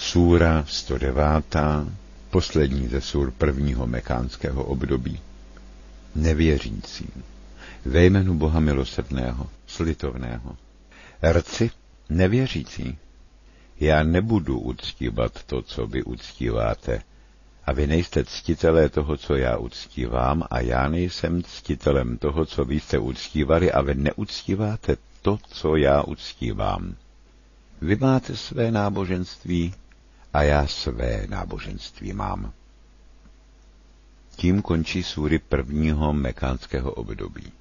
Súra 109. Poslední ze súr prvního mekánského období. Nevěřící. Ve jménu Boha milosrdného, slitovného. Rci, nevěřící. Já nebudu uctívat to, co vy uctíváte. A vy nejste ctitelé toho, co já uctívám, a já nejsem ctitelem toho, co vy jste uctívali, a vy neuctíváte to, co já uctívám. Vy máte své náboženství a já své náboženství mám. Tím končí súry prvního mekánského období.